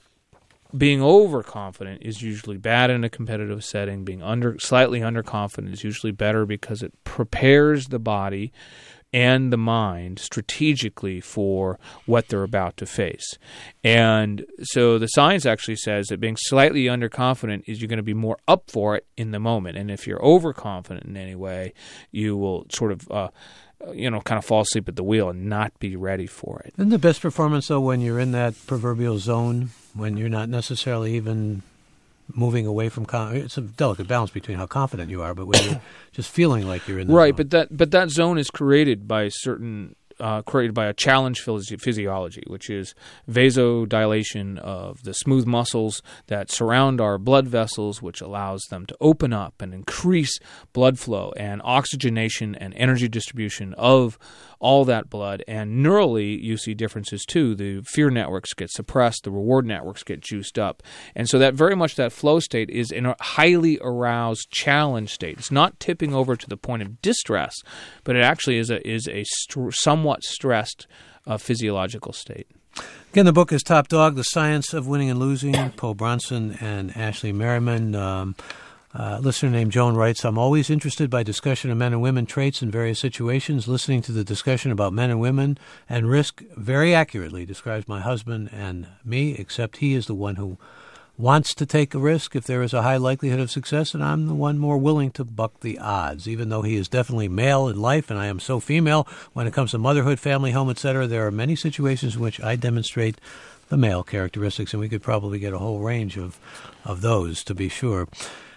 being overconfident is usually bad in a competitive setting. Being under slightly underconfident is usually better because it prepares the body and the mind strategically for what they're about to face. And so the science actually says that being slightly underconfident is you're going to be more up for it in the moment. And if you're overconfident in any way, you will sort of, uh, you know, kind of fall asleep at the wheel and not be ready for it. Isn't the best performance, though, when you're in that proverbial zone, when you're not necessarily even moving away from con- it's a delicate balance between how confident you are, but when you're just feeling like you're in the right, zone. but that but that zone is created by certain uh, created by a challenge phys- physiology, which is vasodilation of the smooth muscles that surround our blood vessels, which allows them to open up and increase blood flow and oxygenation and energy distribution of all that blood. And neurally, you see differences too. The fear networks get suppressed, the reward networks get juiced up. And so that very much that flow state is in a highly aroused challenge state. It's not tipping over to the point of distress, but it actually is a is a st- somewhat stressed uh, physiological state. Again, the book is Top Dog, The Science of Winning and Losing, Poe Bronson and Ashley Merriman. Um, Uh, a listener named Joan writes, I'm always interested by discussion of men and women traits in various situations. Listening to the discussion about men and women and risk very accurately describes my husband and me, except he is the one who wants to take a risk if there is a high likelihood of success, and I'm the one more willing to buck the odds. Even though he is definitely male in life and I am so female, when it comes to motherhood, family, home, et cetera, there are many situations in which I demonstrate the male characteristics, and we could probably get a whole range of, of those, to be sure.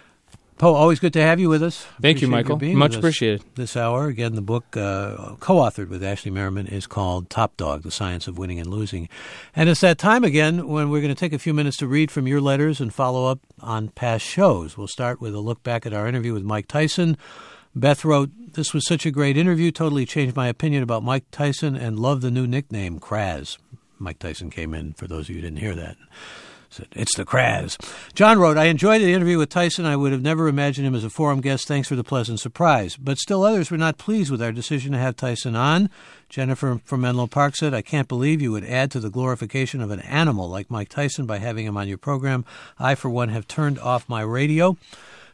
Poe, always good to have you with us. Thank Appreciate you, Michael. You Much appreciated. This hour. Again, the book uh, co-authored with Ashley Merriman is called Top Dog, The Science of Winning and Losing. And it's that time again when we're going to take a few minutes to read from your letters and follow up on past shows. We'll start with a look back at our interview with Mike Tyson. Beth wrote, this was such a great interview, totally changed my opinion about Mike Tyson and love the new nickname, Kraz. Mike Tyson came in, for those of you who didn't hear that. Said, it's the Kraz. John wrote, I enjoyed the interview with Tyson. I would have never imagined him as a forum guest. Thanks for the pleasant surprise. But still others were not pleased with our decision to have Tyson on. Jennifer from Menlo Park said, I can't believe you would add to the glorification of an animal like Mike Tyson by having him on your program. I, for one, have turned off my radio.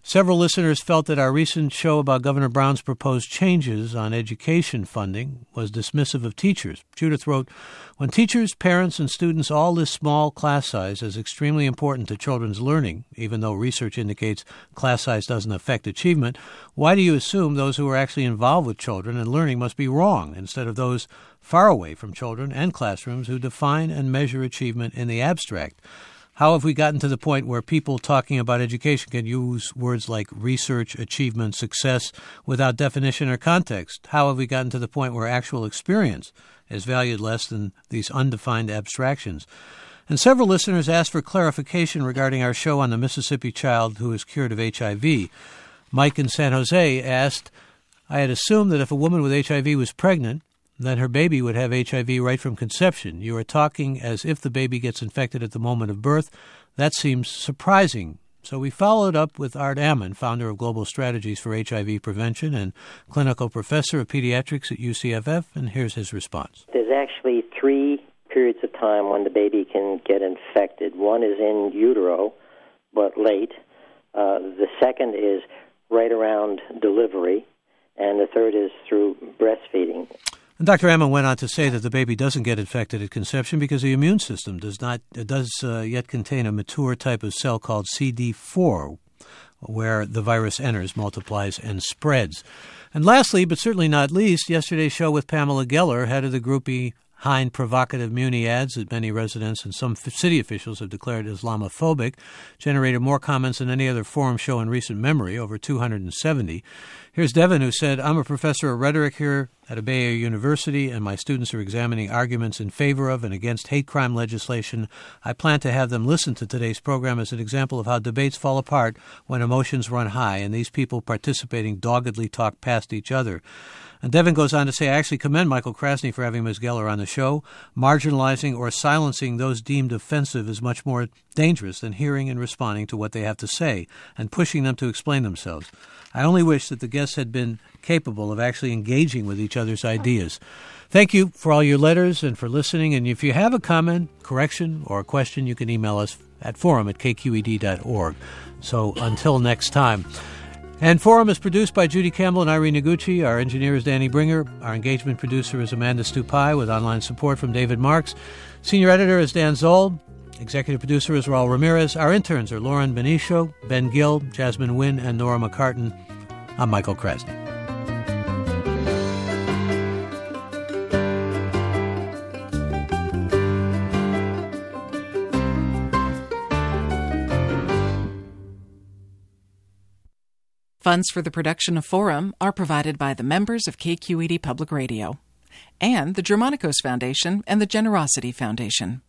Several listeners felt that our recent show about Governor Brown's proposed changes on education funding was dismissive of teachers. Judith wrote, when teachers, parents, and students all list small class size as extremely important to children's learning, even though research indicates class size doesn't affect achievement, why do you assume those who are actually involved with children and learning must be wrong instead of those far away from children and classrooms who define and measure achievement in the abstract? How have we gotten to the point where people talking about education can use words like research, achievement, success without definition or context? How have we gotten to the point where actual experience is valued less than these undefined abstractions? And several listeners asked for clarification regarding our show on the Mississippi child who is cured of H I V. Mike in San Jose asked, I had assumed that if a woman with H I V was pregnant, then her baby would have H I V right from conception. You are talking as if the baby gets infected at the moment of birth. That seems surprising. So we followed up with Art Ammon, founder of Global Strategies for H I V Prevention and clinical professor of pediatrics at U C F F, and here's his response. There's actually three periods of time when the baby can get infected. One is in utero, but late. Uh, the second is right around delivery, and the third is through breastfeeding. And Doctor Ammon went on to say that the baby doesn't get infected at conception because the immune system does not it does uh, yet contain a mature type of cell called C D four, where the virus enters, multiplies, and spreads. And lastly, but certainly not least, yesterday's show with Pamela Geller, head of the groupie behind provocative Muni ads that many residents and some city officials have declared Islamophobic, generated more comments than any other forum show in recent memory, over two hundred seventy. Here's Devin, who said, I'm a professor of rhetoric here at a Bay Area university, and my students are examining arguments in favor of and against hate crime legislation. I plan to have them listen to today's program as an example of how debates fall apart when emotions run high, and these people participating doggedly talk past each other. And Devin goes on to say, I actually commend Michael Krasny for having Miz Geller on the show. Marginalizing or silencing those deemed offensive is much more dangerous than hearing and responding to what they have to say and pushing them to explain themselves. I only wish that the guests had been capable of actually engaging with each other's ideas. Thank you for all your letters and for listening. And if you have a comment, correction, or a question, you can email us at forum at k q e d dot org. So until next time. And Forum is produced by Judy Campbell and Irene Noguchi. Our engineer is Danny Bringer. Our engagement producer is Amanda Stupai with online support from David Marks. Senior editor is Dan Zoll. Executive producer is Raul Ramirez. Our interns are Lauren Benicio, Ben Gill, Jasmine Wynn, and Nora McCartan. I'm Michael Krasny. Funds for the production of Forum are provided by the members of K Q E D Public Radio and the Germanicos Foundation and the Generosity Foundation.